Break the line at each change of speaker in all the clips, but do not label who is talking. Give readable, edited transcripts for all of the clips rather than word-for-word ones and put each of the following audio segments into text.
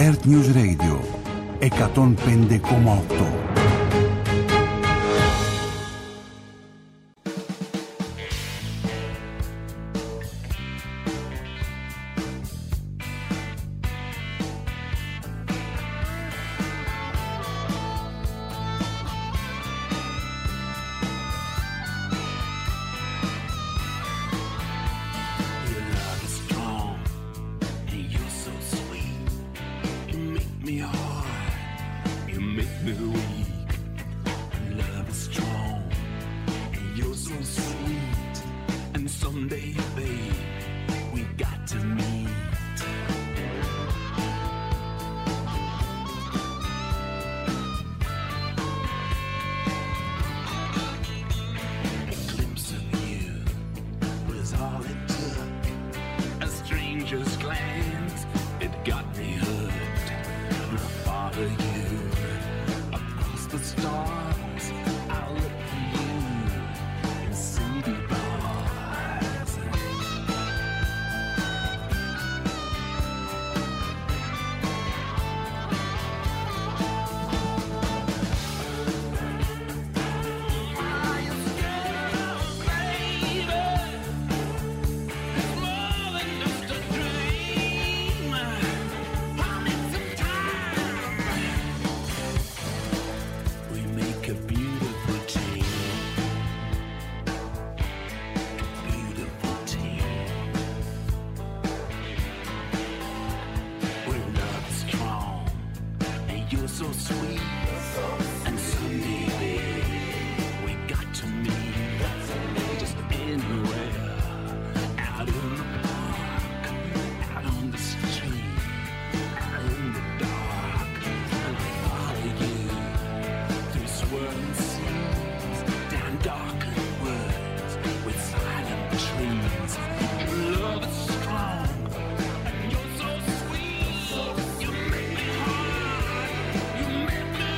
Earth News Radio 105,8.
Make me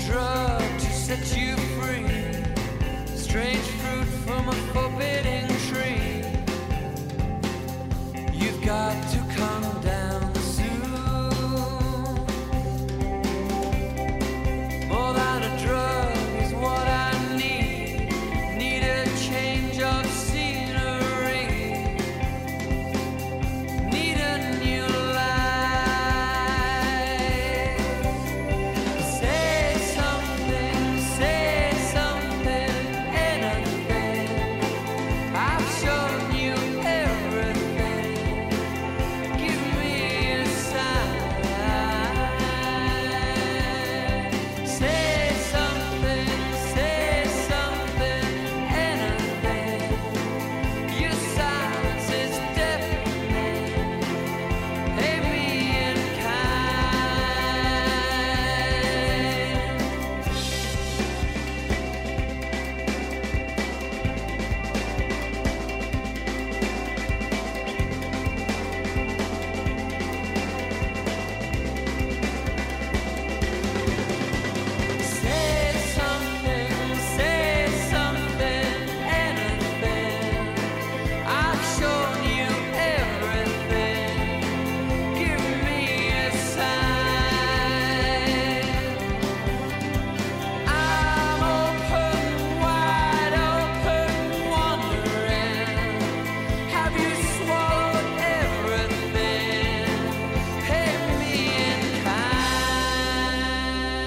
drug to set you free. Strange fruit from a forbidding tree. You've got to come down soon. More than a drug is what I need. Need a change of scenery. Need a new life. Say something, anything. I've shown you everything. Give me a sign. Say something, anything. Your silence is deafening. Pay me in Say something, anything. I've shown you everything. Give me a sign. I'm open, wide open, wondering. Have you swallowed everything? Pay me in kind.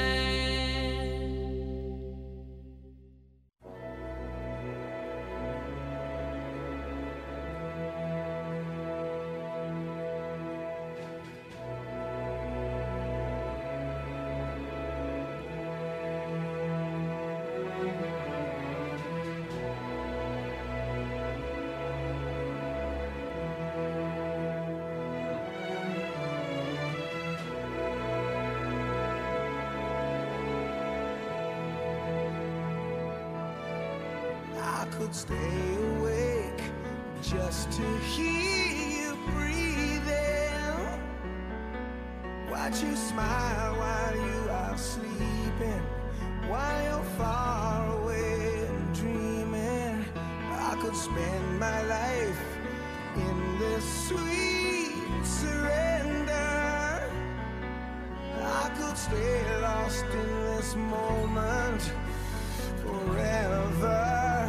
I could stay awake just to hear you breathing. Watch you smile while you are sleeping, while you're far away and dreaming. I could spend my life in this sweet surrender. I could stay lost in this moment forever.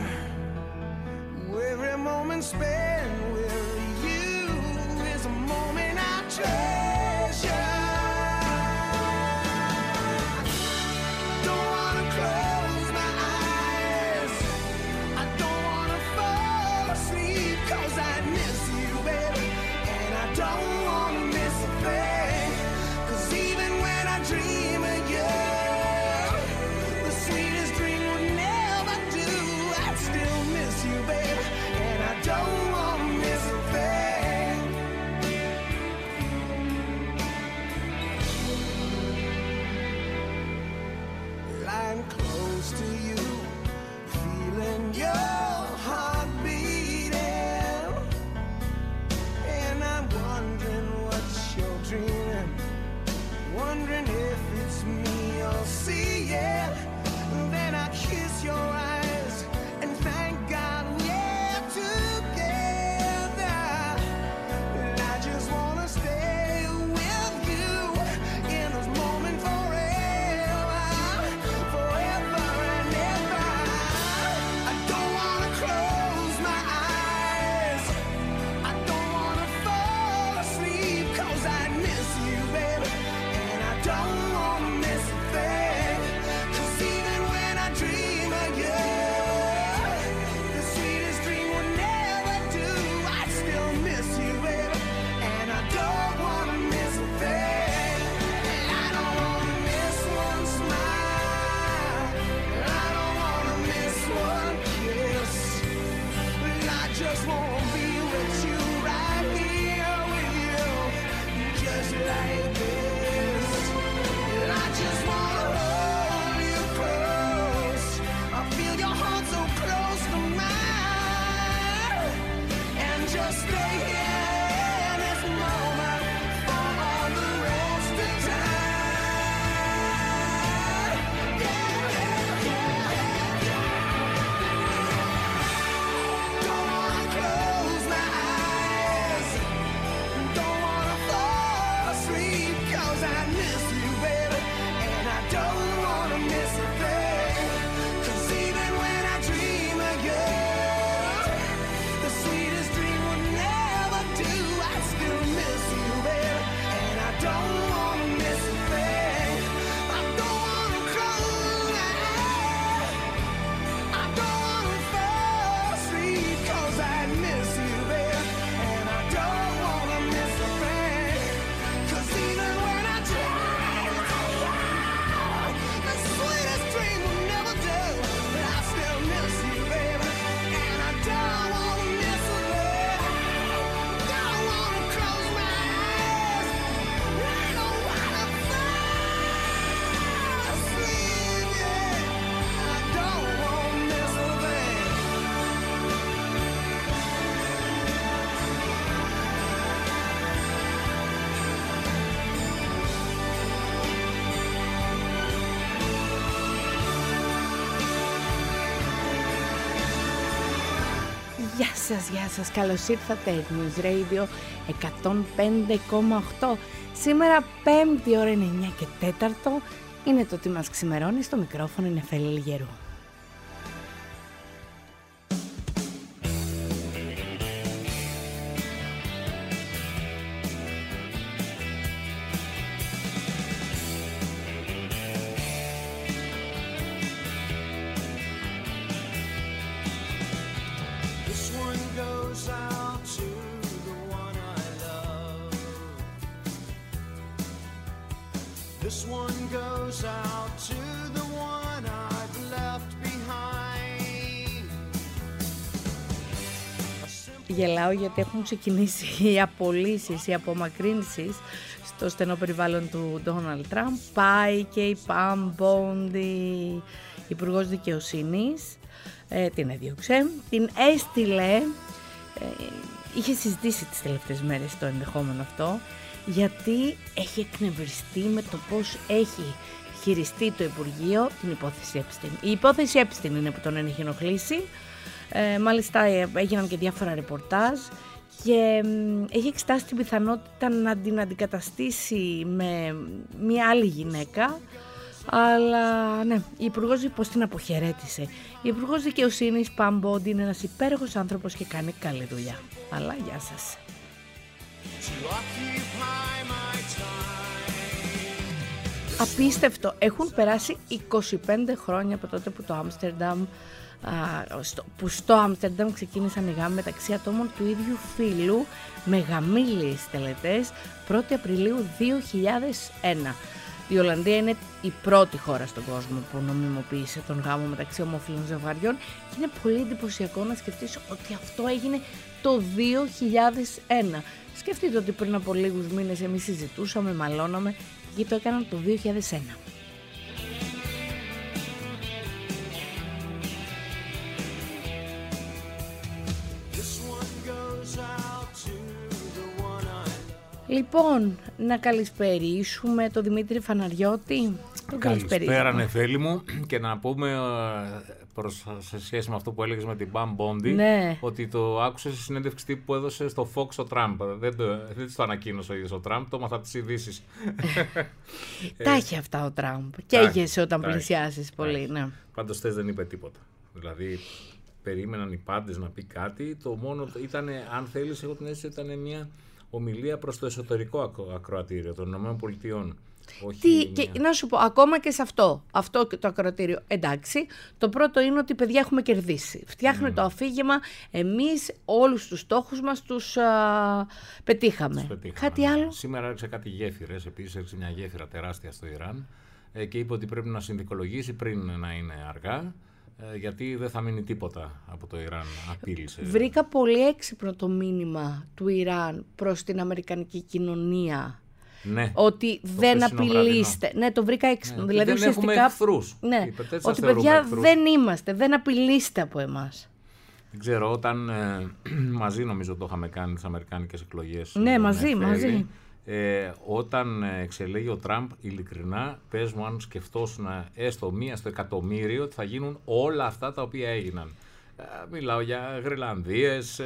Every moment spent with you is a moment I treasure. Don't wanna close my eyes. I don't wanna fall asleep 'cause I miss you, baby. And I don't wanna miss a thing. 'Cause even when I dream of you, the sweetest dream would never do. I'd still miss you, baby. And I don't wanna miss a thing. Lying close to you, feeling your heart beating. And I'm wondering what you're dreaming, wondering if it's me you're seeing. Then I kiss your eyes and thank God we're together. And I just wanna stay with you in this moment forever, forever and ever. I don't wanna close my eyes. I don't wanna fall asleep 'cause I miss you, baby. And I don't wanna miss a thing. 'Cause even when I dream of you,
γεια σας, καλώς ήρθατε. News Radio 105,8. Σήμερα 5η ώρα είναι 9 και 4. Είναι το τι μας ξημερώνει. Στο μικρόφωνο είναι Νεφέλη Λιγερού. Γελάω γιατί έχουν ξεκινήσει οι απολύσεις, οι απομακρύνσεις στο στενό περιβάλλον του Ντόναλντ Τραμπ. Πάει και η Παμ Μπόντι, υπουργός δικαιοσύνης, την έδιωξε, την έστειλε, είχε συζητήσει τις τελευταίες μέρες το ενδεχόμενο αυτό, γιατί έχει εκνευριστεί με το πώς έχει χειριστεί το Υπουργείο την υπόθεση Epstein. Η υπόθεση Epstein είναι που τον έχει ενοχλήσει. Μάλιστα έγιναν και διάφορα ρεπορτάζ και έχει εξετάσει την πιθανότητα να την αντικαταστήσει με μια άλλη γυναίκα, αλλά ναι, η υπουργός πως την αποχαιρέτησε. Η υπουργός δικαιοσύνης Παμ Μπόντι είναι ένας υπέροχος άνθρωπος και κάνει καλή δουλειά. Αλλά γεια σας. Απίστευτο, έχουν περάσει 25 χρόνια από τότε που το Άμστερνταμ στο Άμστερνταμ ξεκίνησαν οι γάμοι μεταξύ ατόμων του ίδιου φύλου με γαμήλιες τελετές 1η Απριλίου 2001. Η Ολλανδία είναι η πρώτη χώρα στον κόσμο που νομιμοποίησε τον γάμο μεταξύ ομόφυλων ζευγαριών και είναι πολύ εντυπωσιακό να σκεφτείς ότι αυτό έγινε το 2001. Σκεφτείτε ότι πριν από λίγους μήνες εμείς συζητούσαμε, μαλώναμε και το έκαναν το 2001. Λοιπόν, να καλησπερίσουμε τον Δημήτρη Φαναριώτη.
Καλησπέρα Νεφέλη μου, και να πούμε σε σχέση με αυτό που έλεγες με την Παμ Μπόντι,
ναι, ότι
το άκουσες στη συνέντευξη τύπου που έδωσε στο Fox ο Τραμπ. Δεν το ανακοίνωσε ο ίδιος ο Τραμπ, το μάθα από τις ειδήσεις.
Τα έχει αυτά ο Τραμπ. Καίγεσαι όταν πλησιάσεις πολύ. Ναι.
Πάντως δεν είπε τίποτα. Δηλαδή περίμεναν οι πάντες να πει κάτι. Το μόνο ήταν, αν θέλεις, εγώ την αίσθηση ήταν μια ομιλία προς το εσωτερικό ακροατήριο των ΗΠΑ.
Και να σου πω, ακόμα και σε αυτό το ακροατήριο, εντάξει, το πρώτο είναι ότι παιδιά έχουμε κερδίσει. Φτιάχνουμε το αφήγημα, εμείς όλους τους στόχους μας τους πετύχαμε. Κάτι άλλο.
Σήμερα έριξε κάτι γέφυρες, επίσης έριξε μια γέφυρα τεράστια στο Ιράν και είπε ότι πρέπει να συνδικολογήσει πριν να είναι αργά, γιατί δεν θα μείνει τίποτα από το Ιράν, απείλησε.
Βρήκα πολύ έξυπνο το μήνυμα του Ιράν προς την αμερικανική κοινωνία.
Ναι,
ότι δεν απειλείστε. Ναι, το βρήκα έξυπνο.
Ναι,
δηλαδή
δεν
ουσιαστικά.
Έχουμε εχθρούς.
Ναι, ότι παιδιά δεν είμαστε, δεν απειλείστε από εμάς.
Δεν ξέρω, όταν μαζί νομίζω το είχαμε κάνει τις αμερικάνικες εκλογές.
Ναι, μαζί.
Όταν εξελέγει ο Τραμπ, ειλικρινά, πες μου αν σκεφτόσουν έστω μία στο εκατομμύριο ότι θα γίνουν όλα αυτά τα οποία έγιναν. Μιλάω για Γρυλανδίες,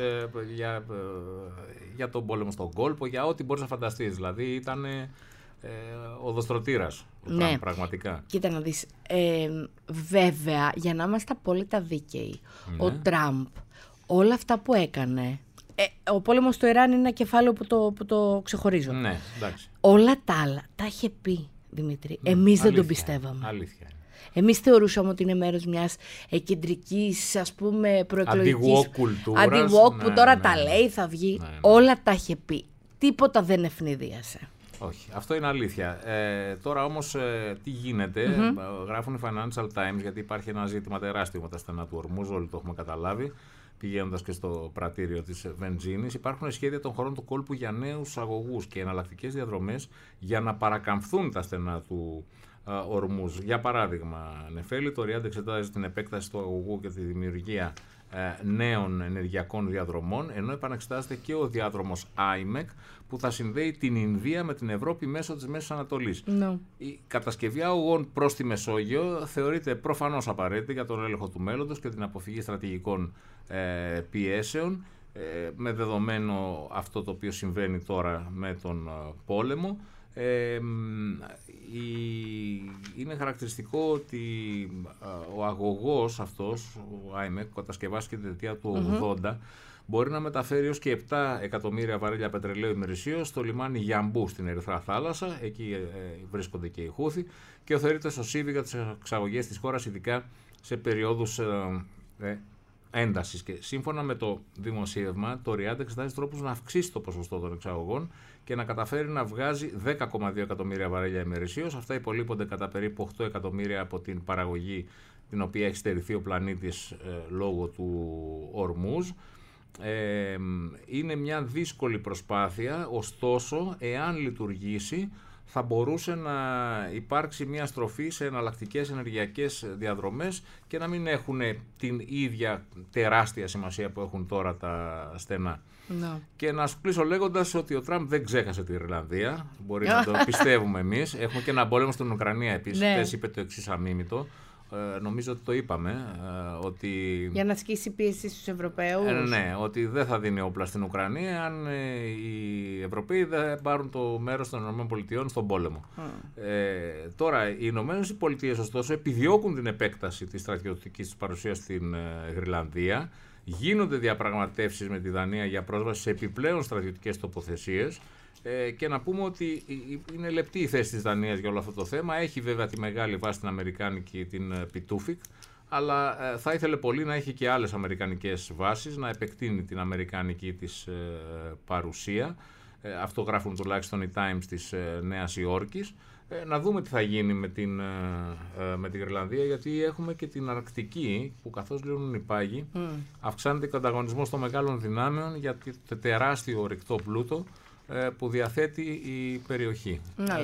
για τον πόλεμο στον κόλπο, για ό,τι μπορείς να φανταστείς. Δηλαδή ήταν οδοστρωτήρας ο Τραμπ, πραγματικά.
Κοίτα να δεις, βέβαια, για να είμαστε απόλυτα δίκαιοι, ο Τραμπ όλα αυτά που έκανε, ο πόλεμος στο Ιράν είναι ένα κεφάλαιο που το ξεχωρίζω.
Ναι, εντάξει.
Όλα τα άλλα τα είχε πει, Δημήτρη. Εμείς δεν τον πιστεύαμε.
Αλήθεια.
Εμείς θεωρούσαμε ότι είναι μέρος μιας κεντρικής, ας πούμε, προεκλογικής
αντι-woke
που τώρα τα λέει, θα βγει. Όλα τα είχε πει. Τίποτα δεν ευνηδίασε.
Όχι, αυτό είναι αλήθεια. Τώρα όμως τι γίνεται, γράφουν οι Financial Times, γιατί υπάρχει ένα ζήτημα τεράστιο με τα στενά του Ορμούζ, όλοι το έχουμε καταλάβει, πηγαίνοντας και στο πρατήριο της βενζίνης. Υπάρχουν σχέδια των χωρών του κόλπου για νέους αγωγούς και εναλλακτικές διαδρομές για να παρακαμφθούν τα στενά του Ορμούζ. Για παράδειγμα, Νεφέλη, το Ριάντ εξετάζει την επέκταση του αγωγού και τη δημιουργία νέων ενεργειακών διαδρομών, ενώ επανεξετάζεται και ο διάδρομος IMEC που θα συνδέει την Ινδία με την Ευρώπη μέσω της Μέσης Ανατολής. Η κατασκευή αγωγών προς τη Μεσόγειο θεωρείται προφανώς απαραίτητη για τον έλεγχο του μέλλοντος και την αποφυγή στρατηγικών πιέσεων, με δεδομένο αυτό το οποίο συμβαίνει τώρα με τον πόλεμο. Είναι χαρακτηριστικό ότι ο αγωγός αυτός, ο IMEC, που κατασκευάστηκε τη δεκαετία του 80, μπορεί να μεταφέρει ως και 7 εκατομμύρια βαρέλια πετρελαίου ημερησίως στο λιμάνι Γιαμπού στην Ερυθρά Θάλασσα. Εκεί βρίσκονται και οι Χούθη και θεωρείται σωσίβη για τις εξαγωγές της χώρας, ειδικά σε περιόδους έντασης. Και σύμφωνα με το δημοσίευμα, το Ριάντ εξετάζει τρόπους να αυξήσει το ποσοστό των εξαγωγών και να καταφέρει να βγάζει 10,2 εκατομμύρια βαρέλια ημερησίως. Αυτά υπολείπονται κατά περίπου 8 εκατομμύρια από την παραγωγή την οποία έχει στερηθεί ο πλανήτης λόγω του Ορμούζ. Είναι μια δύσκολη προσπάθεια, ωστόσο, εάν λειτουργήσει, θα μπορούσε να υπάρξει μια στροφή σε εναλλακτικές ενεργειακές διαδρομές και να μην έχουν την ίδια τεράστια σημασία που έχουν τώρα τα στενά. Και να σου κλείσω λέγοντας ότι ο Τραμπ δεν ξέχασε την Ιρλανδία, μπορεί να το πιστεύουμε εμείς. Έχουμε και ένα πόλεμο στην Ουκρανία επίσης. Χθες είπε το εξής αμίμητο. Νομίζω ότι το είπαμε. Ότι... Για
να ασκήσει πίεση στους Ευρωπαίους.
Ναι, ότι δεν θα δίνει όπλα στην Ουκρανία αν οι Ευρωπαίοι δεν πάρουν το μέρος των ΗΠΑ στον πόλεμο. Τώρα, οι ΗΠΑ, ωστόσο, επιδιώκουν την επέκταση της στρατιωτικής της παρουσίας στην Γροιλανδία. Γίνονται διαπραγματεύσεις με τη Δανία για πρόσβαση σε επιπλέον στρατιωτικές τοποθεσίες. Και να πούμε ότι είναι λεπτή η θέση της Δανίας για όλο αυτό το θέμα. Έχει βέβαια τη μεγάλη βάση την αμερικάνικη, την Πιτούφικ, αλλά θα ήθελε πολύ να έχει και άλλες αμερικανικές βάσεις, να επεκτείνει την αμερικανική της παρουσία. Αυτό γράφουν τουλάχιστον οι Times της Νέας Υόρκης. Να δούμε τι θα γίνει με τη Γροιλανδία, γιατί έχουμε και την Αρκτική που καθώς λύνουν οι πάγοι αυξάνεται και ο ανταγωνισμός των μεγάλων δυνάμεων για το τεράστιο ορυκτό πλούτο που διαθέτει η περιοχή.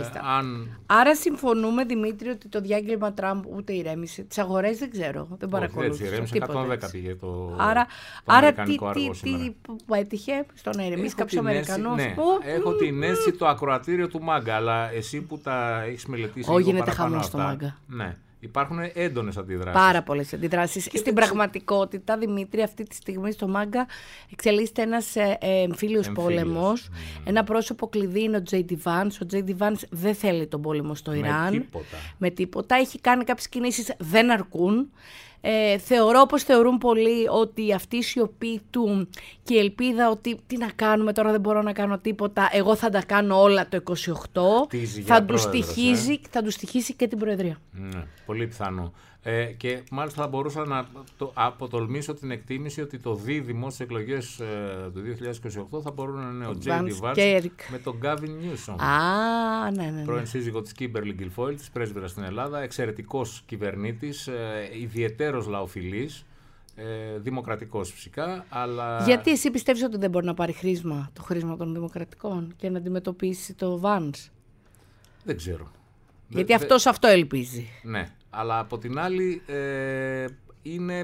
Άρα συμφωνούμε, Δημήτρη, ότι το διάγγελμα Τραμπ ούτε ηρέμησε. Τις αγορές δεν ξέρω, δεν παρακολούθησα.
Όχι, ηρέμησε 110 πήγε το
αμερικανικό άργο σήμερα. Που έτυχε στο να ηρεμήσει κάποιος Αμερικανός.
Ναι, έχω την αίσθηση το ακροατήριο του Μάγκα, αλλά εσύ που τα έχεις μελετήσει
λίγο γίνεται χαμός στο Μάγκα.
Ναι. Υπάρχουν έντονες αντιδράσεις.
Πάρα πολλές αντιδράσεις. Στην πραγματικότητα, Δημήτρη, αυτή τη στιγμή στο Μάγκα εξελίσσεται ένας εμφύλιος πόλεμος. Ένα πρόσωπο κλειδί είναι ο J.D. Vance. Ο J.D. Vance δεν θέλει τον πόλεμο στο Ιράν. Με τίποτα. Έχει κάνει κάποιες κινήσεις, δεν αρκούν. Θεωρώ, όπως θεωρούν πολλοί, ότι αυτή η σιωπή του και η ελπίδα ότι τι να κάνουμε τώρα, δεν μπορώ να κάνω τίποτα, εγώ θα τα κάνω όλα το 28, θα του στοιχίσει και την Προεδρία.
Ναι, πολύ πιθανό. Και μάλιστα θα μπορούσα να αποτολμήσω την εκτίμηση ότι το δίδυμο στις εκλογές του 2028 θα μπορούν να είναι ο J.D. Vance με τον Gavin Newsom.
Ναι.
Πρώην σύζυγο της Kimberly Guilfoyle, της πρέσβυρας στην Ελλάδα, εξαιρετικός κυβερνήτης, ιδιαιτέρως λαοφιλής, δημοκρατικός φυσικά, αλλά...
Γιατί εσύ πιστεύεις ότι δεν μπορεί να πάρει το χρήσμα των δημοκρατικών και να αντιμετωπίσει το Vance?
Δεν ξέρω.
Γιατί αυτός αυτό ελπίζει.
Ναι. Αλλά από την άλλη είναι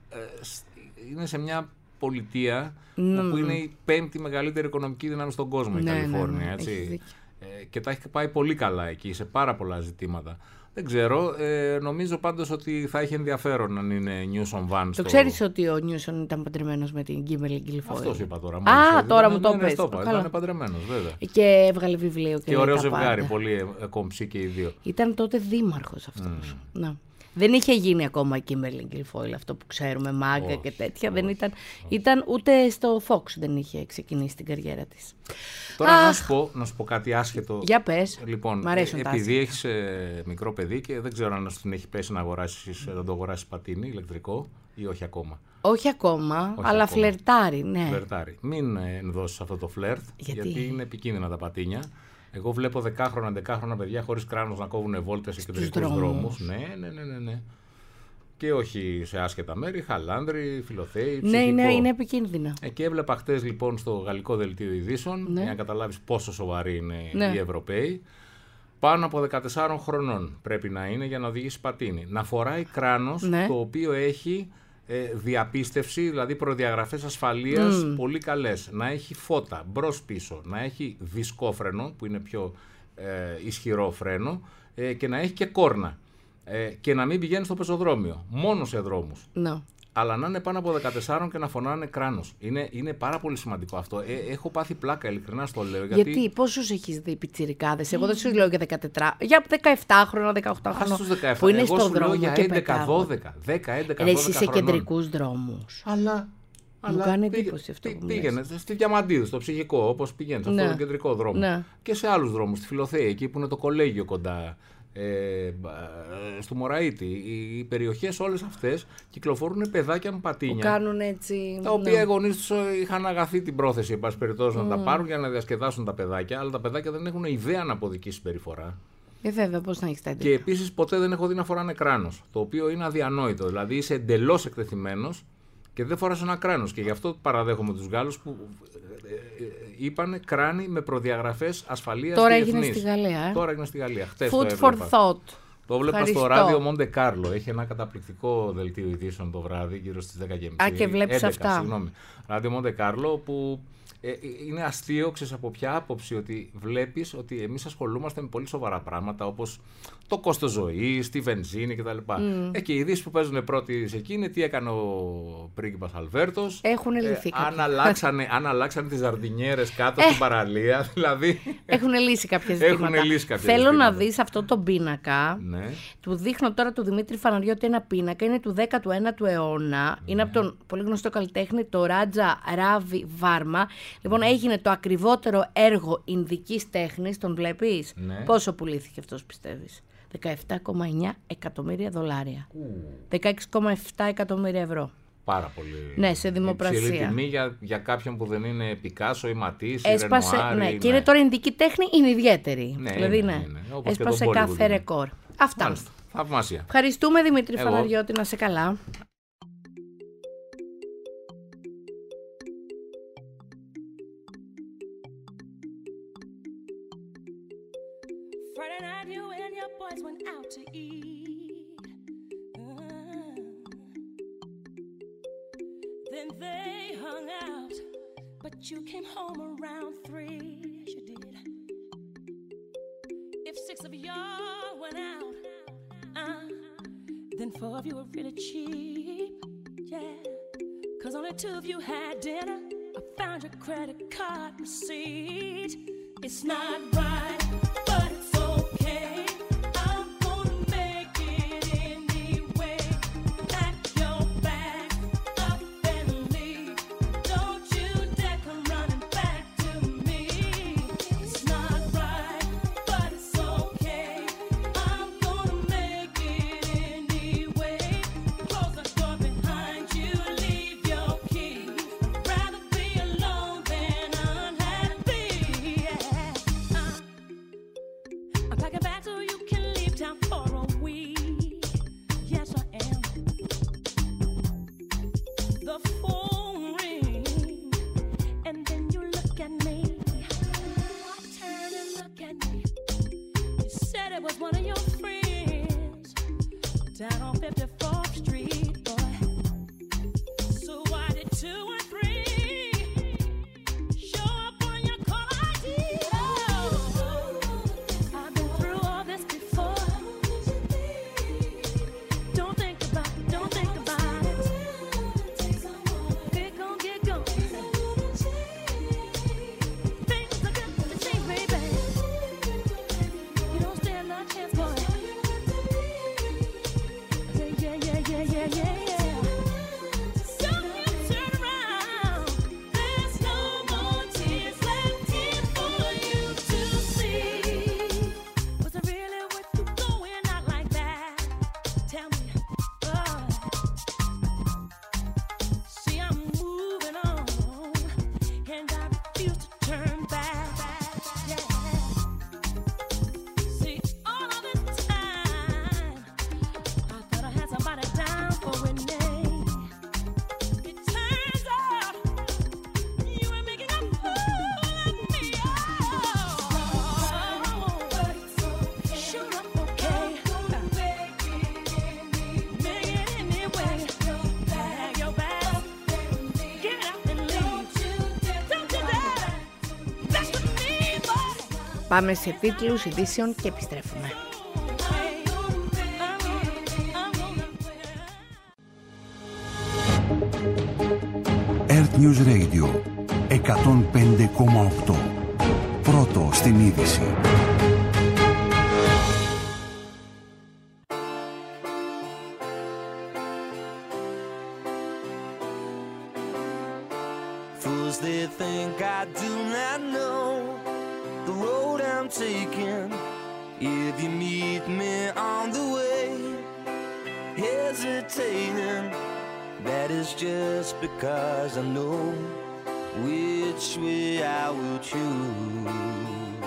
σε μια πολιτεία που είναι η 5η μεγαλύτερη οικονομική δύναμη στον κόσμο, η Καλιφόρνια. Έτσι. Και τα έχει πάει πολύ καλά εκεί σε πάρα πολλά ζητήματα. Δεν ξέρω, νομίζω πάντως ότι θα έχει ενδιαφέρον αν είναι Newsom Vance.
Το ξέρεις ότι ο Newsom ήταν παντρεμένος με την Kimberly Guilfoyle?
Αυτός είπα τώρα.
Τώρα μου το πες.
Ήταν παντρεμένος, βέβαια.
Και έβγαλε βιβλίο και
ωραίο ζευγάρι, πολύ κομψή και οι δύο.
Ήταν τότε δήμαρχος αυτός. Να. Δεν είχε γίνει ακόμα η Kimberly Guilfoyle, αυτό που ξέρουμε, μάγκα και τέτοια. Δεν ήταν ούτε στο Fox δεν είχε ξεκινήσει την καριέρα της.
Τώρα να σου πω κάτι άσχετο.
Για πες.
Λοιπόν, επειδή έχεις μικρό παιδί και δεν ξέρω αν σου την έχει πέσει να το αγοράσεις πατίνι ηλεκτρικό ή όχι ακόμα.
Όχι ακόμα, αλλά φλερτάρει, ναι.
Φλερτάρει. Μην δώσεις αυτό το φλερτ, γιατί είναι επικίνδυνα τα πατίνια. Εγώ βλέπω 10χρονα παιδιά χωρίς κράνος να κόβουν βόλτες σε κεντρικούς δρόμους. Ναι. Και όχι σε άσχετα μέρη, Χαλάνδρη, Φιλοθέη, Ψυχικό.
Ναι, είναι επικίνδυνα.
Και έβλεπα χτες λοιπόν στο Γαλλικό Δελτίο Ειδήσεων, για να καταλάβεις πόσο σοβαροί είναι οι Ευρωπαίοι. Πάνω από 14 χρονών πρέπει να είναι για να οδηγήσει πατίνι. Να φοράει κράνος το οποίο έχει διαπίστευση, δηλαδή προδιαγραφές ασφαλείας πολύ καλές, να έχει φώτα μπρος πίσω, να έχει δισκόφρενο που είναι πιο ισχυρό φρένο και να έχει και κόρνα και να μην πηγαίνει στο πεζοδρόμιο, μόνο σε δρόμους.
No.
Αλλά να είναι πάνω από 14 και να φωνάνε κράνος. Είναι πάρα πολύ σημαντικό αυτό. Έχω πάθει πλάκα, ειλικρινά στο λέω.
Γιατί πόσους έχεις δει πιτσιρικάδες? Εγώ δεν σου λέω για 17, για 17χρονα, 18χρονα.
Στους 17,
που είναι
εγώ
στον
σου λέω
δρόμο
για
και
11, 12. 10, 11, 12
εσύ σε
χρονών.
κεντρικούς δρόμους.
Αλλά
Μου κάνει εντύπωση αυτό που
πήγαινε στη Διαμαντίδου, στο ψυχικό, όπως πηγαίνει, σε αυτόν τον κεντρικό δρόμο.
Ναι.
Και σε άλλους δρόμους, στη Φιλοθέη, εκεί που είναι το κολέγιο κοντά, στο Μωραΐτη. Οι περιοχές όλες αυτές κυκλοφορούν παιδάκια με πατίνια.
Που κάνουν έτσι.
Τα οποία οι γονείς τους είχαν αγαθεί την πρόθεση, εν πάση περιπτώσει, να τα πάρουν για να διασκεδάσουν τα παιδάκια, αλλά τα παιδάκια δεν έχουν ιδέα να αποδική συμπεριφορά.
Βέβαια, πώς να έχεις τα
Και επίσης ποτέ δεν έχω δει να φοράνε κράνος. Το οποίο είναι αδιανόητο. Δηλαδή είσαι εντελώς εκτεθειμένος και δεν φοράς ένα κράνος. Και γι' αυτό παραδέχομαι τους Γάλλους που είπανε κράνη με προδιαγραφές ασφαλείας
Τώρα
διεθνείς.
έγινε στη Γαλλία.
Τώρα έγινε στη Γαλλία. Χτες
Food
το
for
έβλεπα.
thought.
Το έβλεπα
Ευχαριστώ.
στο ράδιο Μοντε Κάρλο. Έχει ένα καταπληκτικό δελτίο ειδήσεων το βράδυ, γύρω στις 10:30.
Α, και βλέπεις αυτά.
Συγγνώμη. Ράδιο Μοντε Κάρλο που είναι αστείο, ξέρεις από ποια άποψη, ότι βλέπεις ότι εμείς ασχολούμαστε με πολύ σοβαρά πράγματα όπως το κόστος ζωής, τη βενζίνη κτλ. Και οι ειδήσεις που παίζουν πρώτοι σε εκεί είναι τι έκανε ο πρίγκιπας Αλβέρτος.
Έχουν λυθεί
Αν αλλάξανε τις ζαρντινιέρες κάτω στην παραλία, δηλαδή.
Έχουν λύσει κάποια ζητήματα. Θέλω να δεις αυτό το πίνακα.
Ναι.
Του δείχνω τώρα του Δημήτρη Φαναριώτη ένα πίνακα. Είναι του 19ου αιώνα. Είναι από τον πολύ γνωστό καλλιτέχνη, το Ράτζα Ράβι Βάρμα. Λοιπόν, έγινε το ακριβότερο έργο ινδικής τέχνης. Τον βλέπεις?
Ναι.
Πόσο πουλήθηκε αυτός, πιστεύεις? 17,9 εκατομμύρια δολάρια. 16,7 εκατομμύρια ευρώ.
Πάρα πολύ.
Ναι, σε δημοπρασία.
Υψηλή τιμή για κάποιον που δεν είναι Πικάσο ή Ματής ή
Έσπασε,
Ρενουάρ.
ναι. Και είναι τώρα ινδική τέχνη, είναι ιδιαίτερη.
Ναι,
δηλαδή,
είναι. Όπως και
έσπασε
το
κάθε
Bollywood.
ρεκόρ. Αυτά.
Μάλιστα. Θαυμάσια.
Ευχαριστούμε, Δημήτρη
Εγώ.
Φαναριώτη, να σε καλά.
Friday night, you and your boys went out to eat. Then they hung out, but you came home around 3. Yes, you did. If 6 of y'all went out, then 4 of you were really cheap. Yeah, 'cause only 2 of you had dinner. I found your credit card receipt. It's not right, but it's okay. I'm gonna make it anyway. Pack your bag up and leave. Don't you dare come running back to me. It's not right, but it's okay. I'm gonna make it anyway. Close the door behind you, leave your key. I'd rather be alone than unhappy. Yeah. I'm packing back so you can leave town for a week. Yes, I am. The phone rings, and then you look at me. Turn and look at me. You said it was one of your friends down on 54th Street, boy. So why did 2 and 3 show up on your call ID? Oh, I've been through all this before.
Πάμε σε τίτλους, ειδήσεων και επιστρέφουμε.
Earth News Radio 105,8. Πρώτο στην είδηση.
Fools, they think I do not know the road I'm taking. If you meet me on the way, hesitating, that is just because I know which way I will choose.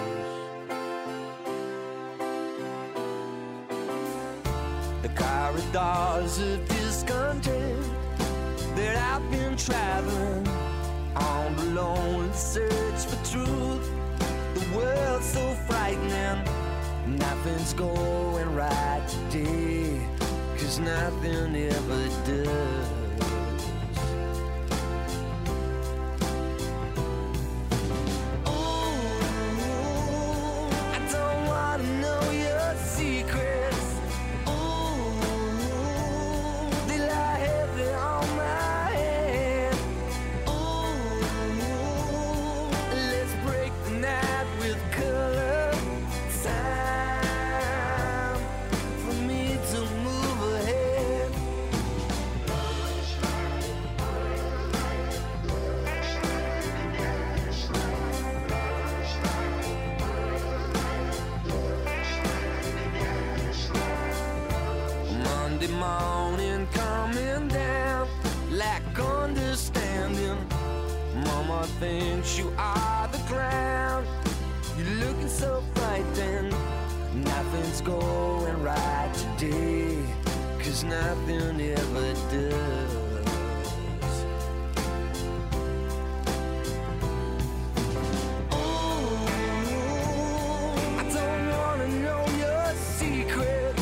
The corridors of discontent that I've been traveling on the lonely search for truth. The world's so frightening, nothing's going right today, 'cause nothing ever does. Morning coming down, lack understanding. Mama thinks you are the ground. You're looking so frightened. Nothing's going right today, 'cause nothing ever does. Ooh, I don't wanna know your secrets.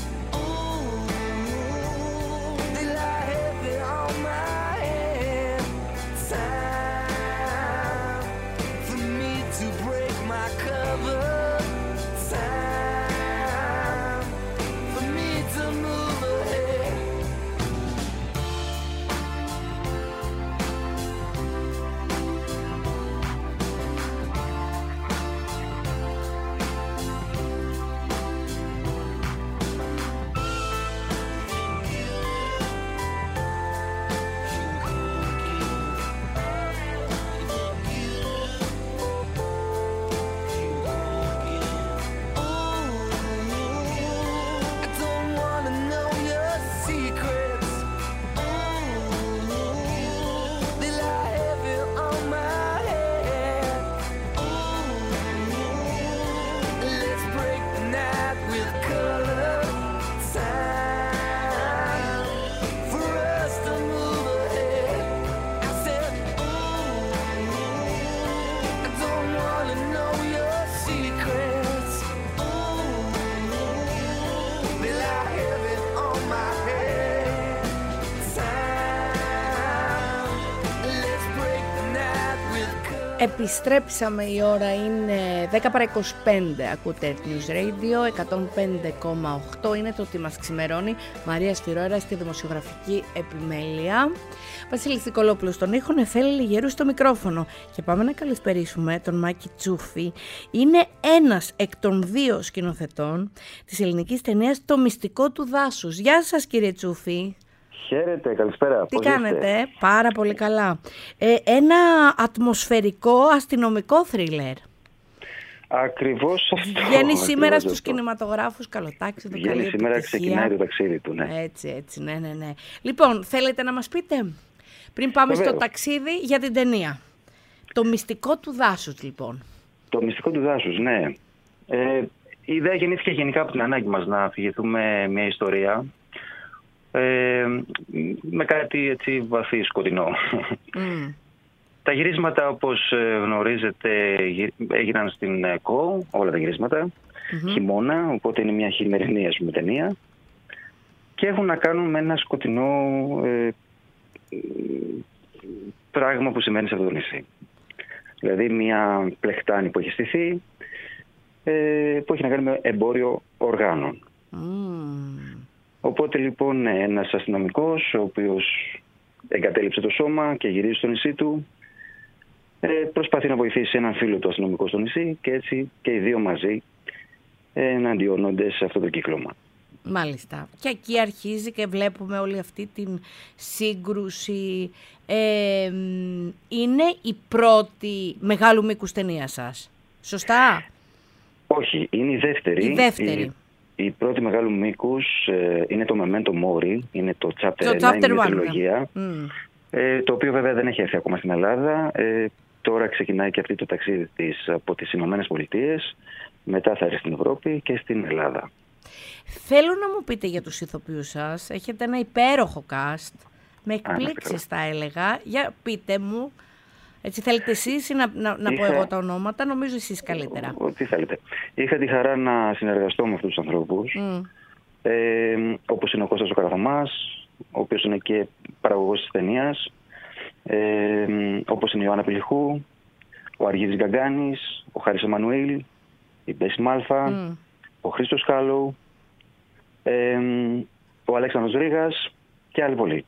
Επιστρέψαμε, η ώρα είναι 10 παρά 25, ακούτε News Radio 105,8, είναι το τι μας ξημερώνει. Μαρία Σφυρόερα στη δημοσιογραφική επιμέλεια. Βασίλης Νικολόπουλος στον ήχο, Νεφέλη Λιγερού στο μικρόφωνο. Και πάμε να καλησπερίσουμε τον Μάκη Τσούφη. Είναι ένας εκ των δύο σκηνοθετών της ελληνικής ταινίας «Το μυστικό του δάσους». Γεια σας κύριε Τσούφη.
Χαίρετε, καλησπέρα.
Τι κάνετε? Πάρα πολύ καλά. Ένα ατμοσφαιρικό αστυνομικό θρίλερ.
Ακριβώς αυτό.
Βγαίνει σήμερα στους κινηματογράφους, καλοτάξιδο, καλή επιτυχία.
Σήμερα ξεκινάει το ταξίδι του, ναι.
Έτσι, ναι. Λοιπόν, θέλετε να μας πείτε, πριν πάμε στο ταξίδι, για την ταινία. Το μυστικό του δάσους, λοιπόν.
Το μυστικό του δάσους, ναι. Η ιδέα γεννήθηκε γενικά από την ανάγκη μας να αφηγηθούμε μια ιστορία με κάτι έτσι βαθύ σκοτεινό. Τα γυρίσματα, όπως γνωρίζετε, έγιναν στην ΚΟ, όλα τα γυρίσματα, χειμώνα, οπότε είναι μια χειμερινή ταινία και έχουν να κάνουν με ένα σκοτεινό πράγμα που σημαίνει σε αυτό το νησί. Δηλαδή μια πλεχτάνη που έχει στηθεί που έχει να κάνει με εμπόριο οργάνων. Οπότε λοιπόν ένας αστυνομικός, ο οποίος εγκατέλειψε το σώμα και γυρίζει στο νησί του, προσπαθεί να βοηθήσει έναν φίλο του αστυνομικό στο νησί και έτσι και οι δύο μαζί εναντιώνονται σε αυτό το κύκλωμα.
Μάλιστα. Και εκεί αρχίζει και βλέπουμε όλη αυτή την σύγκρουση. Είναι η πρώτη μεγάλου μήκους ταινία σας. Σωστά?
Όχι, είναι η δεύτερη.
Η δεύτερη.
Η πρώτη μεγάλου μήκους είναι το Memento Mori, είναι το Chapter 1,
Chapter
είναι μια
1,
τριλογία, το οποίο βέβαια δεν έχει έρθει ακόμα στην Ελλάδα. Τώρα ξεκινάει και αυτή το ταξίδι της από τις Ηνωμένες Πολιτείες, μετά θα έρθει στην Ευρώπη και στην Ελλάδα.
Θέλω να μου πείτε για τους ηθοποιούς σας, έχετε ένα υπέροχο cast, με εκπλήξεις θα έλεγα, για πείτε μου. Έτσι θέλετε εσείς ή να πω εγώ τα ονόματα, νομίζω εσείς καλύτερα.
Τι θέλετε. Είχα τη χαρά να συνεργαστώ με αυτούς τους ανθρώπους, όπως είναι ο Κώστας ο Καραθαμάς, ο οποίος είναι και παραγωγός της ταινίας, όπως είναι η Ιωάννα Πηλιχού, ο Αργύρης Γκαγκάνης, ο Χάρης Εμμανουήλ, η Μπέση Μάλφα, ο Χρήστος Κάλου, ο Αλέξανδρος Ρήγας και άλλοι πολλοί.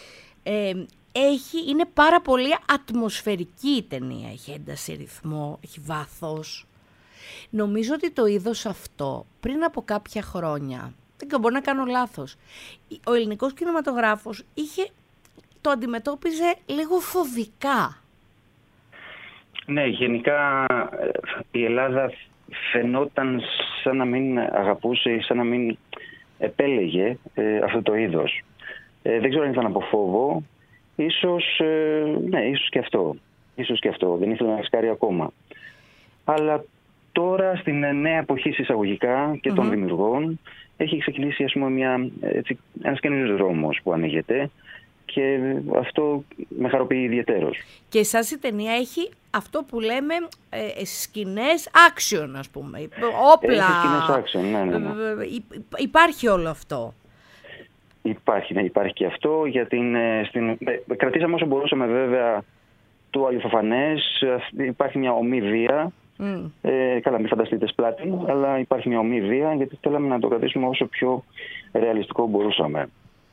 Είναι πάρα πολύ ατμοσφαιρική η ταινία, έχει ένταση, ρυθμό, έχει βάθος. Νομίζω ότι το είδος αυτό πριν από κάποια χρόνια, δεν μπορεί να κάνω λάθος, ο ελληνικός κινηματογράφος το αντιμετώπιζε λίγο φοβικά. Ναι,
γενικά η Ελλάδα φαινόταν σαν να μην αγαπούσε ή σαν να μην επέλεγε αυτό το είδος. Δεν ξέρω αν ήταν από φόβο. Ίσως και αυτό. Δεν ήθελα να ρισκάρει ακόμα. Αλλά τώρα στην νέα εποχή εισαγωγικά και των δημιουργών έχει ξεκινήσει, ας πούμε, ένας καινούργιος δρόμος που ανοίγεται και αυτό με χαροποιεί ιδιαιτέρως.
Και εσάς η ταινία έχει αυτό που λέμε σκηνές action, ας πούμε, όπλα.
Έχει σκηνές action, ναι.
Υπάρχει όλο αυτό.
Υπάρχει και αυτό. Κρατήσαμε όσο μπορούσαμε βέβαια το αληθοφανές. Υπάρχει μια ομή βία. Καλά, μην φανταστείτε σπλάτη, αλλά υπάρχει μια ομή βία γιατί θέλαμε να το κρατήσουμε όσο πιο ρεαλιστικό μπορούσαμε.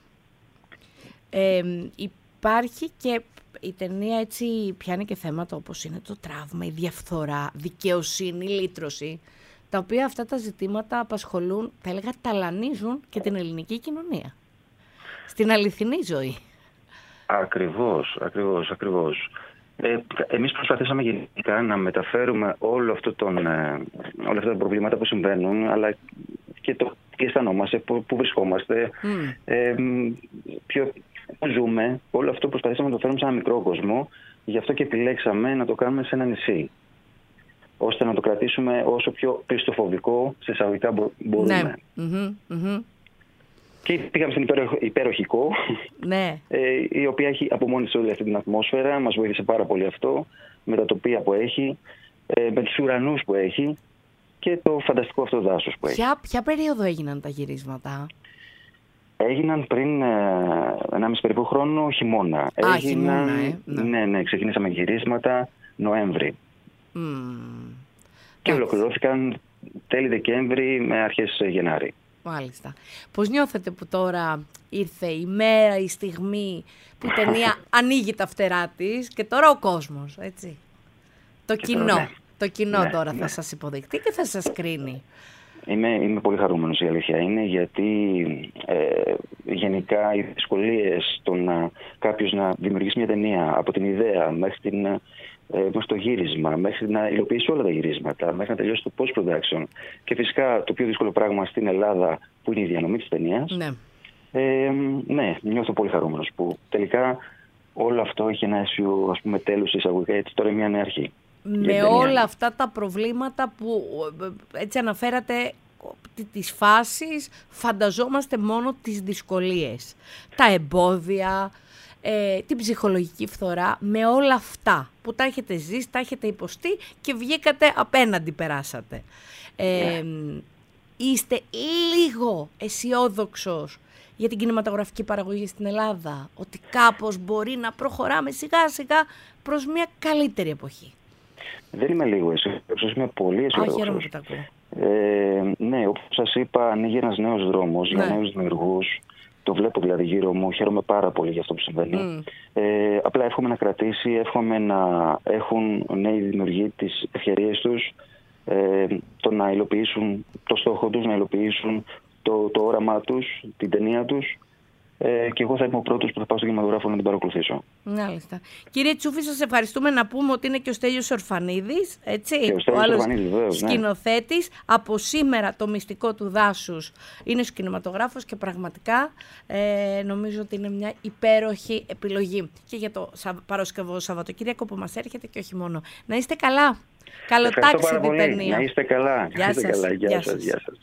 Υπάρχει και η ταινία έτσι πιάνει και θέματα όπως είναι το τραύμα, η διαφθορά, δικαιοσύνη, λύτρωση, τα οποία αυτά τα ζητήματα απασχολούν, θα έλεγα ταλανίζουν και την ελληνική κοινωνία. Στην αληθινή ζωή.
Ακριβώς. Εμείς προσπαθήσαμε γενικά να μεταφέρουμε όλα αυτά τα προβλήματα που συμβαίνουν, αλλά και το τι αισθανόμαστε, πού βρισκόμαστε, πού ζούμε. Όλο αυτό προσπαθήσαμε να το φέρουμε σε ένα μικρό κόσμο, γι' αυτό και επιλέξαμε να το κάνουμε σε ένα νησί, ώστε να το κρατήσουμε όσο πιο κλειστοφοβικό σε εισαγωγικά μπορούμε. Και πήγαμε στην υπέροχη Κο, η οποία έχει από μόνη της όλη αυτή την ατμόσφαιρα. Μας βοήθησε πάρα πολύ αυτό, με τα τοπία που έχει, με τους ουρανούς που έχει και το φανταστικό αυτό δάσος που έχει.
Ποια περίοδο έγιναν τα γυρίσματα?
Έγιναν πριν 1,5 περίπου χρόνο χειμώνα. Ναι, ξεκινήσαμε γυρίσματα Νοέμβρη. Και ολοκληρώθηκαν τέλη Δεκέμβρη με αρχές Γενάρη.
Μάλιστα. Πώς νιώθετε που τώρα ήρθε η μέρα, η στιγμή που η ταινία ανοίγει τα φτερά της και τώρα ο κόσμος, έτσι. Το κοινό τώρα θα σας υποδεχτεί και θα σας κρίνει.
Είμαι πολύ χαρούμενος, η αλήθεια είναι, γιατί γενικά οι δυσκολίες το να κάποιος να δημιουργήσει μια ταινία από την ιδέα μέχρι το γύρισμα, μέχρι να υλοποιήσει όλα τα γυρίσματα, μέχρι να τελειώσει το post-production και φυσικά το πιο δύσκολο πράγμα στην Ελλάδα που είναι η διανομή της ταινίας. Ναι, νιώθω πολύ χαρούμενος που τελικά όλο αυτό έχει ένα αίσιο, ας πούμε, τέλος εισαγωγικά, έτσι τώρα είναι μια νέα αρχή.
Με όλα αυτά τα προβλήματα που έτσι αναφέρατε, τις φάσεις, φανταζόμαστε μόνο τις δυσκολίες, τα εμπόδια, την ψυχολογική φθορά, με όλα αυτά που τα έχετε ζήσει, τα έχετε υποστεί και βγήκατε απέναντι, περάσατε. Είστε λίγο αισιόδοξος για την κινηματογραφική παραγωγή στην Ελλάδα, ότι κάπως μπορεί να προχωράμε σιγά σιγά προς μια καλύτερη εποχή?
Δεν είμαι λίγο αισιόδοξος, είμαι πολύ αισιόδοξος.
Χαίρομαι που τα ακούω.
Ναι, όπως σας είπα, ανοίγει ένας νέος δρόμος για νέους δημιουργούς. Το βλέπω δηλαδή γύρω μου, χαίρομαι πάρα πολύ για αυτό που συμβαίνει. Απλά εύχομαι να κρατήσει, εύχομαι να έχουν νέοι δημιουργοί τις ευκαιρίες τους, το να υλοποιήσουν το στόχο τους, να υλοποιήσουν το όραμά τους, την ταινία τους. Και εγώ θα είμαι ο πρώτος που θα πάω στο κινηματογράφο να την παρακολουθήσω.
Μάλιστα. Κύριε Τσούφη, σας ευχαριστούμε. Να πούμε ότι είναι και ο Στέλιος Ορφανίδης, έτσι,
Και ο Στέλιος Ορφανίδης, βεβαίως, ναι.
Σκηνοθέτης. Από σήμερα το μυστικό του δάσους είναι στο κινηματογράφος και πραγματικά νομίζω ότι είναι μια υπέροχη επιλογή και για το Παρασκευό Σαββατοκύριακο που μας έρχεται και όχι μόνο. Να είστε καλά. Καλό ταξίδι ταινία.
Να είστε καλά.
Γεια σας.
Γεια σας.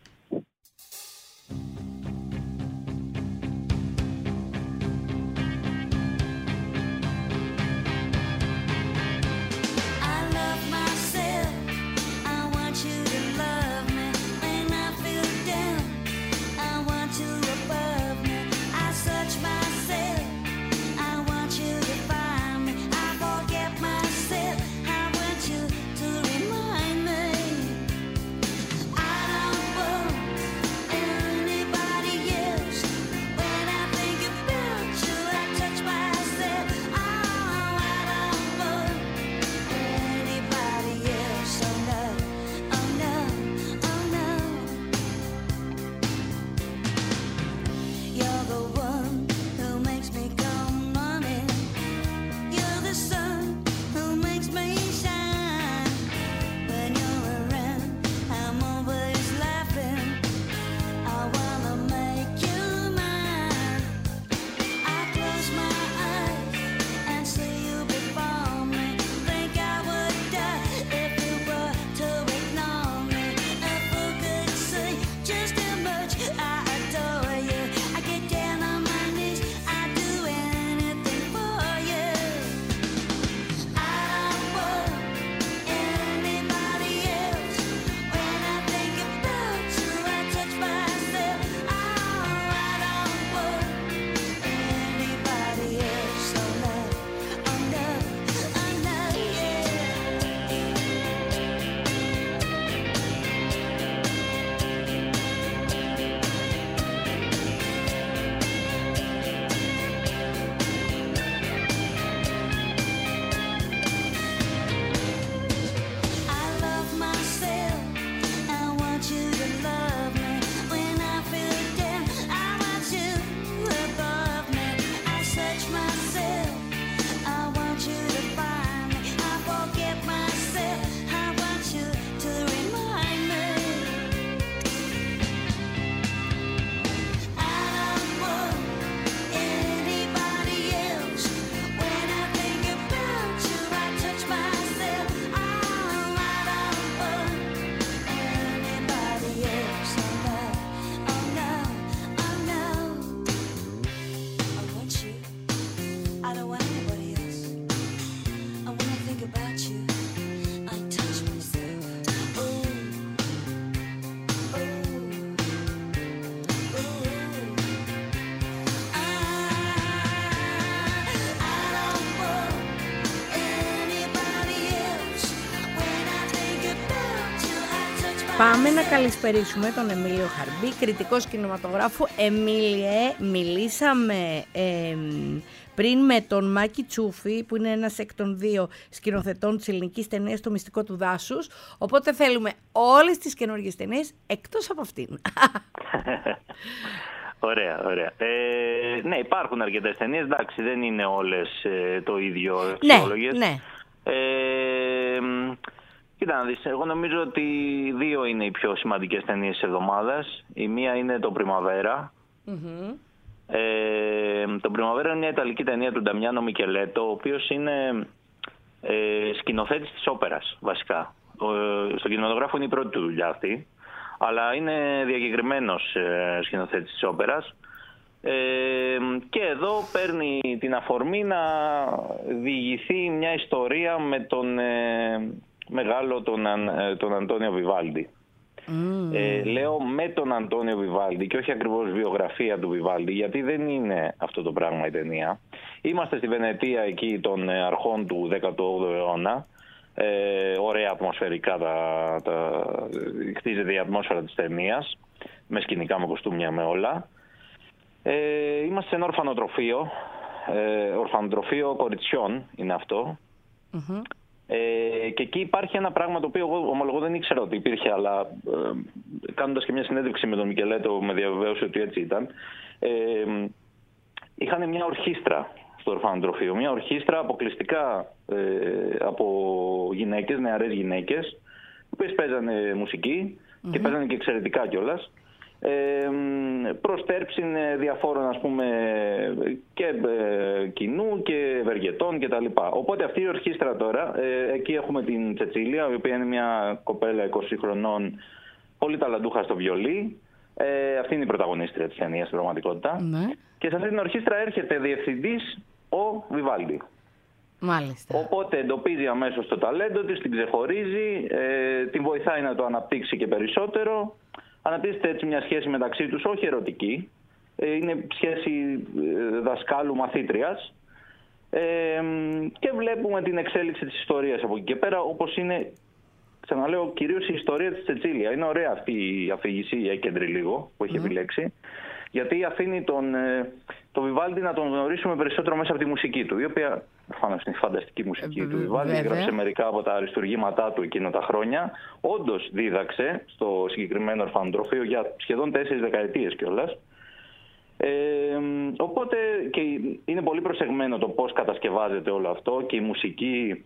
Πάμε να καλησπερίσουμε τον Εμίλιο Χαρμπή, κριτικός κινηματογράφου. Εμίλιε, μιλήσαμε πριν με τον Μάκη Τσούφη, που είναι ένας εκ των δύο σκηνοθετών της ελληνικής ταινίας «Το μυστικό του δάσους». Οπότε θέλουμε όλες τις καινούργιες ταινίες εκτός από αυτήν.
Ωραία, ωραία. Ναι, υπάρχουν αρκετές ταινίες. Εντάξει, δεν είναι όλες το ίδιο αξιόλογες.
Ναι.
Κοίτα να δεις, εγώ νομίζω ότι δύο είναι οι πιο σημαντικές ταινίες της εβδομάδας. Η μία είναι το Πριμαβέρα. Το Πριμαβέρα είναι μια ιταλική ταινία του Νταμιάνο Μικελέτο, ο οποίος είναι σκηνοθέτης της όπερας, βασικά. Στον κινηματογράφο είναι η πρώτη του δουλειά αυτή, αλλά είναι διακεκριμένος σκηνοθέτης της όπερας. Και εδώ παίρνει την αφορμή να διηγηθεί μια ιστορία με τον μεγάλο τον Αντώνιο Βιβάλντι. Λέω με τον Αντώνιο Βιβάλντι και όχι ακριβώς βιογραφία του Βιβάλντι, γιατί δεν είναι αυτό το πράγμα η ταινία. Είμαστε στη Βενετία εκεί των αρχών του 18ου αιώνα. ωραία ατμοσφαιρικά, χτίζεται η ατμόσφαιρα της ταινίας, με σκηνικά, με κοστούμια, με όλα. Είμαστε σε ένα ορφανοτροφείο, ορφανοτροφείο κοριτσιών είναι αυτό. Και εκεί υπάρχει ένα πράγμα το οποίο εγώ ομολογώ δεν ήξερα ότι υπήρχε, αλλά κάνοντας και μια συνέντευξη με τον Μικελέτο με διαβεβαίωσε ότι έτσι ήταν. Είχαν μια ορχήστρα στο ορφανοτροφείο, μια ορχήστρα αποκλειστικά από γυναίκες, νεαρές γυναίκες, οι οποίες παίζανε μουσική και παίζανε και εξαιρετικά κιόλας, προς τέρψιν διαφόρων, ας πούμε, και κοινού και ευεργετών και τα λοιπά. Οπότε αυτή η ορχήστρα τώρα, εκεί έχουμε την Τσετσίλια, η οποία είναι μια κοπέλα 20 χρονών, πολύ ταλαντούχα στο βιολί. Αυτή είναι η πρωταγωνίστρια της ταινίας στην πραγματικότητα. Και σε αυτή την ορχήστρα έρχεται διευθυντής ο Βιβάλντι.
Μάλιστα.
Οπότε εντοπίζει αμέσως το ταλέντο της, την ξεχωρίζει, την βοηθάει να το αναπτύξει και περισσότερο. Αναπτύσσεται έτσι μια σχέση μεταξύ τους, όχι ερωτική. Είναι σχέση δασκάλου-μαθήτριας. Και βλέπουμε την εξέλιξη της ιστορίας από εκεί και πέρα, όπως είναι, ξαναλέω, κυρίως η ιστορία της Τσετσίλια. Είναι ωραία αυτή η αφήγηση, η έκεντρη λίγο, που έχει επιλέξει. Γιατί αφήνει τον Βιβάλντι να τον γνωρίσουμε περισσότερο μέσα από τη μουσική του, η οποία προφανώς είναι φανταστική μουσική του Βιβάλντι. Έγραψε μερικά από τα αριστουργήματά του εκείνα τα χρόνια. Όντως δίδαξε στο συγκεκριμένο ορφανοτροφείο για σχεδόν 4 δεκαετίες κιόλας. Οπότε και είναι πολύ προσεγμένο το πώς κατασκευάζεται όλο αυτό και η μουσική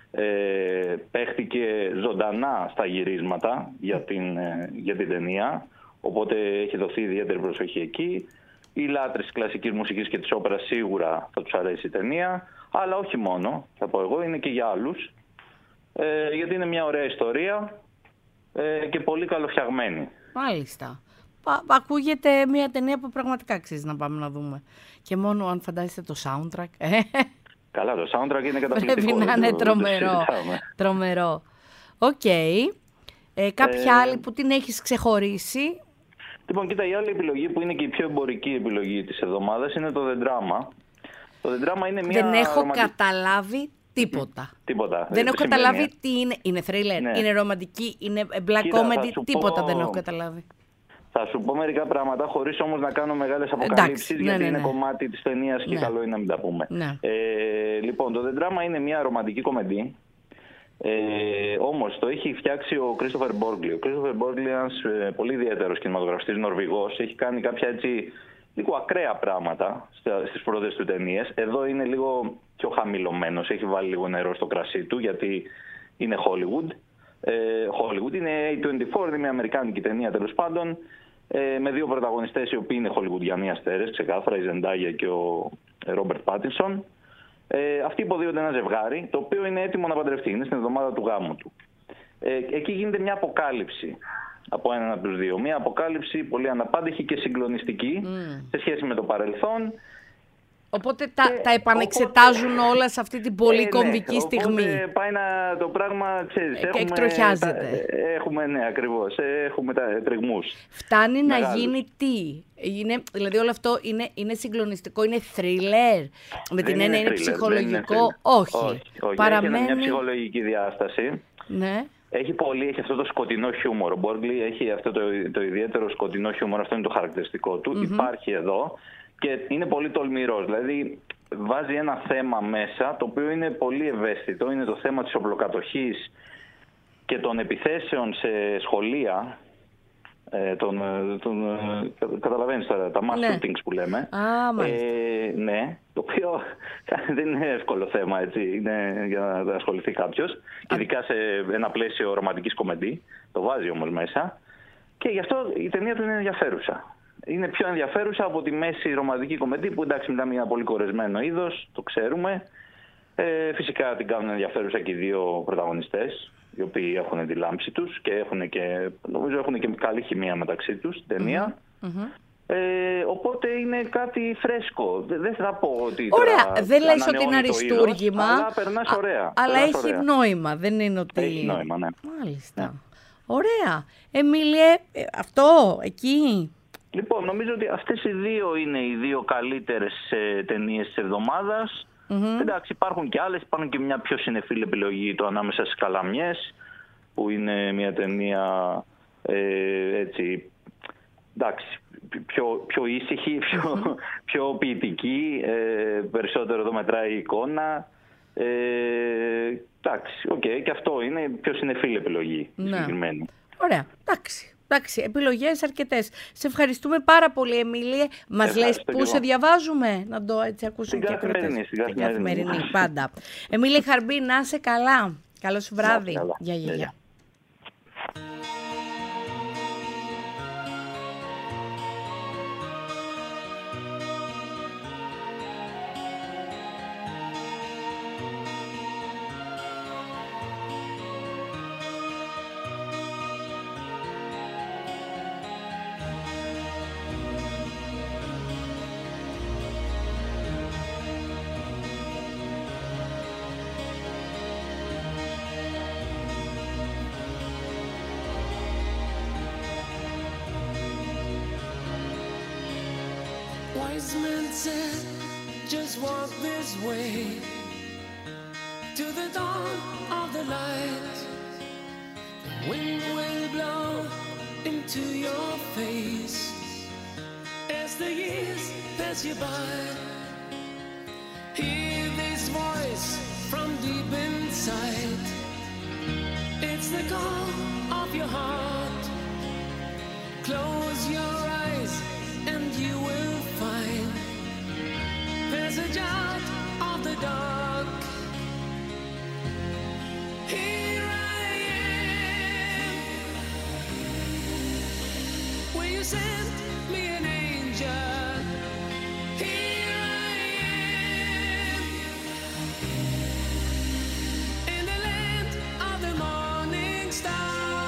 παίχτηκε ζωντανά στα γυρίσματα για την ταινία. Οπότε έχει δοθεί ιδιαίτερη προσοχή εκεί. Οι λάτρες της κλασικής μουσικής και της όπερας σίγουρα θα τους αρέσει η ταινία, αλλά όχι μόνο, θα πω εγώ, είναι και για άλλους, γιατί είναι μια ωραία ιστορία και πολύ καλοφτιαγμένη.
Μάλιστα. Ακούγεται μια ταινία που πραγματικά αξίζει να πάμε να δούμε. Και μόνο αν φαντάζεστε το soundtrack.
Καλά, το soundtrack είναι καταπληκτικό.
Πρέπει να είναι τρομερό. Τρομερό. Οκ. Κάποια άλλη που την έχεις ξεχωρίσει?
Λοιπόν, κοίτα, η άλλη επιλογή που είναι και η πιο εμπορική επιλογή της εβδομάδας είναι το The Drama. Το The Drama είναι μια...
Δεν έχω καταλάβει τίποτα.
Τίποτα.
Δεν έχω καταλάβει τι είναι. Είναι thriller, είναι ρομαντική, είναι black comedy, τίποτα δεν έχω καταλάβει.
Θα σου πω μερικά πράγματα, χωρίς όμως να κάνω μεγάλες αποκαλύψεις, γιατί είναι κομμάτι της ταινίας και καλό είναι να μην τα πούμε. Λοιπόν, το The Drama είναι μια ρομαντική κομμεντή. Όμως το έχει φτιάξει ο Κρίστοφερ Μπόργκλι. Ο Κρίστοφερ Μπόργκλι είναι ένας πολύ ιδιαίτερος κινηματογραφιστής Νορβηγός. Έχει κάνει κάποια έτσι λίγο ακραία πράγματα στις πρώτες του ταινίες. Εδώ είναι λίγο πιο χαμηλωμένος. Έχει βάλει λίγο νερό στο κρασί του, γιατί είναι Hollywood. Hollywood είναι A24, είναι μια αμερικάνικη ταινία τέλος πάντων, με δύο πρωταγωνιστές οι οποίοι είναι χολιγουντιανοί αστέρες, ξεκάθαρα, η Ζεντάγια και ο Ρόμπερτ Πάτινσον. Αυτοί υποδίονται ένα ζευγάρι, το οποίο είναι έτοιμο να παντρευτεί, είναι στην εβδομάδα του γάμου του. Εκεί γίνεται μια αποκάλυψη από έναν από τους δύο. Μια αποκάλυψη πολύ αναπάντηχη και συγκλονιστική σε σχέση με το παρελθόν.
Οπότε τα επανεξετάζουν όλα σε αυτή την πολύ κομβική στιγμή.
Οπότε πάει το πράγμα, ξέρεις,
εκτροχιάζεται.
Ναι, ακριβώς. Έχουμε τα τριγμούς.
Φτάνει να γίνει τι? Δηλαδή όλο αυτό είναι συγκλονιστικό, είναι thriller. Με την έννοια είναι ψυχολογικό. Όχι.
Παραμένει... Έχει μια ψυχολογική διάσταση.
Ναι.
Έχει αυτό το σκοτεινό χιούμορ. Ο Μπόργκλι έχει αυτό το ιδιαίτερο σκοτεινό χιούμορ. Αυτό είναι το χαρακτηριστικό του. Υπάρχει εδώ. Και είναι πολύ τολμηρός, δηλαδή βάζει ένα θέμα μέσα το οποίο είναι πολύ ευαίσθητο, είναι το θέμα της οπλοκατοχής και των επιθέσεων σε σχολεία, καταλαβαίνεις τώρα, τα mass shootings που λέμε. Ναι, το οποίο δεν είναι εύκολο θέμα, έτσι, είναι για να ασχοληθεί κάποιος, ειδικά σε ένα πλαίσιο ρομαντικής κομμεντή, το βάζει όμως μέσα και γι' αυτό η ταινία του είναι ενδιαφέρουσα. Είναι πιο ενδιαφέρουσα από τη μέση ρομαντική κομμεντή που εντάξει μιλάμε για ένα πολύ κορεσμένο είδος, το ξέρουμε. Φυσικά την κάνουν ενδιαφέρουσα και οι δύο πρωταγωνιστές, οι οποίοι έχουν τη λάμψη τους και νομίζω έχουν και καλή χημεία μεταξύ τους στην ταινία. Οπότε είναι κάτι φρέσκο. Δεν θα πω ότι.
Ωραία, δεν λες ότι είναι αριστούργημα.
Αλλά περνάς ωραία.
Αλλά έχει νόημα, δεν είναι ότι.
Έχει νόημα, ναι.
Μάλιστα. Ναι. Ωραία. Εμίλιε, αυτό εκεί.
Λοιπόν, νομίζω ότι αυτές οι δύο είναι οι δύο καλύτερες ταινίες της εβδομάδας. Εντάξει, υπάρχουν και άλλες. Υπάρχουν και μια πιο συνεφίλ επιλογή, το Ανάμεσα στις Καλαμιές, που είναι μια ταινία έτσι, εντάξει, πιο ήσυχη, πιο ποιητική, περισσότερο εδώ μετράει η εικόνα. Εντάξει, και αυτό είναι πιο συνεφίλ επιλογή, συγκεκριμένη.
Ωραία, εντάξει, επιλογές αρκετές. Σε ευχαριστούμε πάρα πολύ, Εμίλιε. Μας λες πού σε διαβάζουμε, να το έτσι ακούσουν και ακροτές. Στην Καθημερινή, πάντα. Εμίλιε Χαρμπή, να είσαι καλά. Καλό σου βράδυ. Γεια.
Wise men said, just walk this way to the dawn of the light. The wind will blow into your face as the years pass you by. Hear this voice from deep inside. It's the call of your heart. Close your eyes and you will find passage out of the dark. Here I am. Will you send me an angel? Here I am. In the land of the morning star.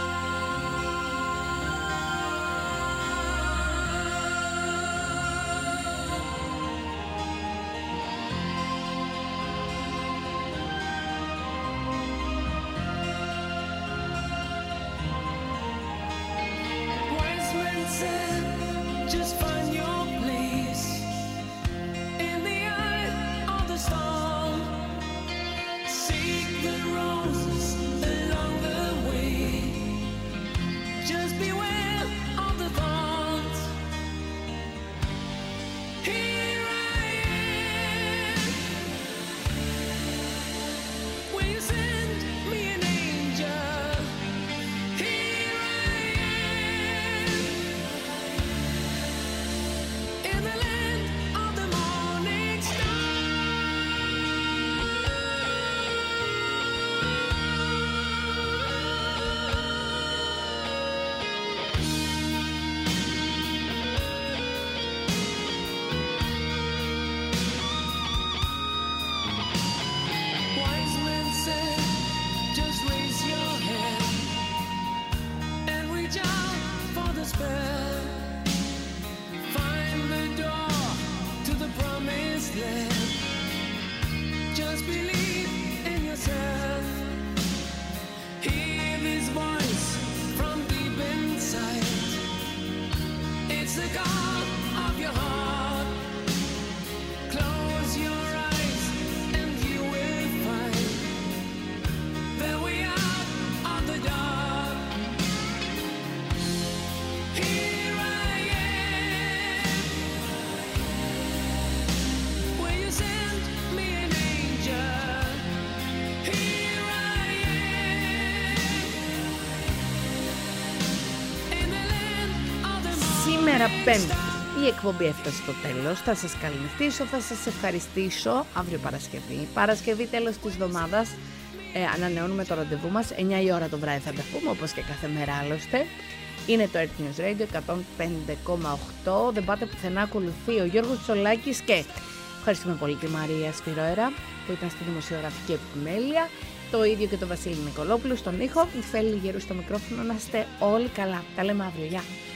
Just find your place in the eye of the storm. Seek the roses along the way. Just beware of the thorns. Here I am. Will you send me an angel? Here I am. In the land of the morning star. Wise men said, just raise your hand and reach out for the spell. Find the door to the promised land. Just believe in yourself. Hear this voice from deep inside. It's the God of your heart. Close your eyes and you will find the way out of the dark. Here I am. Will you send me an angel? Here I am. In the land of the
Σήμερα Πέμπτη η εκπομπή έφτασε στο τέλος. Θα σας καληνυχτήσω, θα σας ευχαριστήσω. Αύριο Παρασκευή τέλος της εβδομάδας. Ανανεώνουμε το ραντεβού μας. 9 η ώρα το βράδυ θα τα πούμε, όπως και κάθε μέρα άλλωστε. Είναι το Earth News Radio 105,8. Δεν πάτε πουθενά, ακολουθεί ο Γιώργος Τσολάκης και ευχαριστούμε πολύ τη Μαρία Σπυρόερα που ήταν στη δημοσιογραφική επιμέλεια. Το ίδιο και το Βασίλη Νικολόπουλο στον ήχο. Η Φέλη Γερού στο μικρόφωνο. Να είστε όλοι καλά. Τα λέμε αύριο. Γεια.